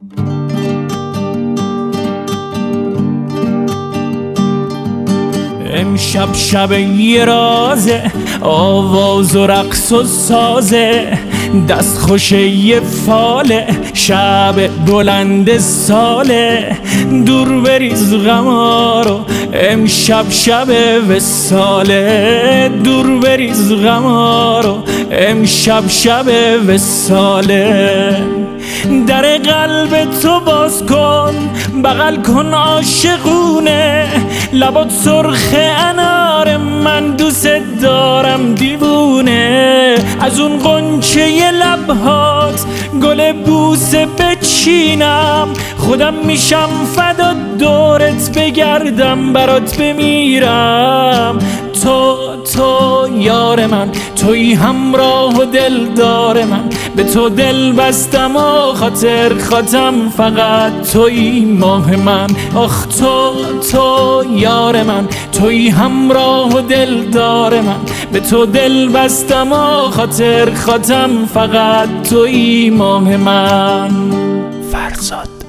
امشب شب یه رازه، آواز و رقص و سازه، دست خوش یه فاله، شب بلند ساله، دور بریز غما رو امشب شب وصاله، دور بریز غما رو امشب شب وصاله. در قلب تو باز کن، بغل کن عاشقونه، لبات سرخ انار، من دوست دارم دیوونه، از اون غنچه لبهات گل بوسه بچینم، خودم میشم فدا دورت بگردم برات بمیرم. تو یار من، توی همراه و دلدار من، به تو دل بستم و خاطر خاتم فقط توی ماه من. آخ تو یار من، توی همراه و دلدار من، به تو دل بستم و خاطر خاتم فقط توی ماه من. فرزاد.